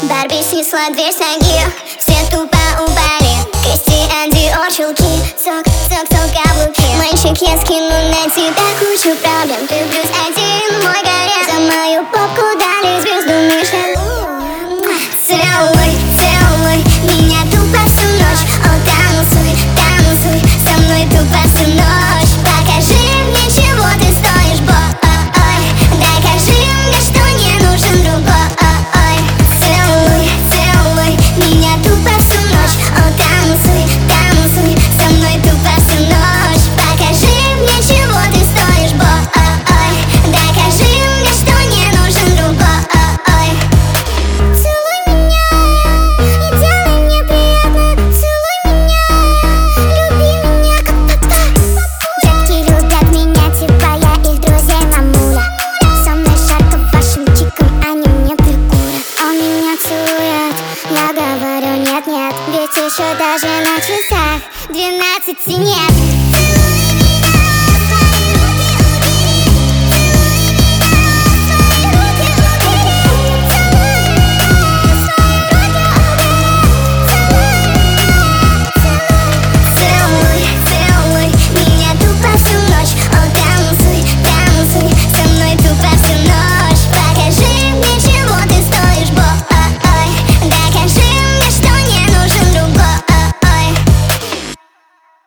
Барби снесла дверь с ноги, все тупо упали. Кристиан Диор чулки, сок, каблуки. Мальчик, я скину на тебя кучу проблем. Ты плюс один, мой гарем. За мою попку дали звезду Мишель. Целуй, целуй меня тупо всю ночь. О, танцуй, танцуй со мной тупо всю ночь. Покажи мне, чего ты стоишь, бой. Докажи мне, что не нужен другой. Целуй, целуй меня тупо всю ночь. О, танцуй, танцуй со мной тупо всю ночь. Покажи мне, чего ты стоишь, бой. Докажи мне, что не нужен другой. Целуй меня и делай мне приятно. Целуй меня, люби меня как папа. Детки любят меня, типа я их друзей мамуля. Со мной жарко вашим чиком, они мне прикурят. Он меня целует, я говорю нет-нет. Ведь еще даже на часах 12 нет.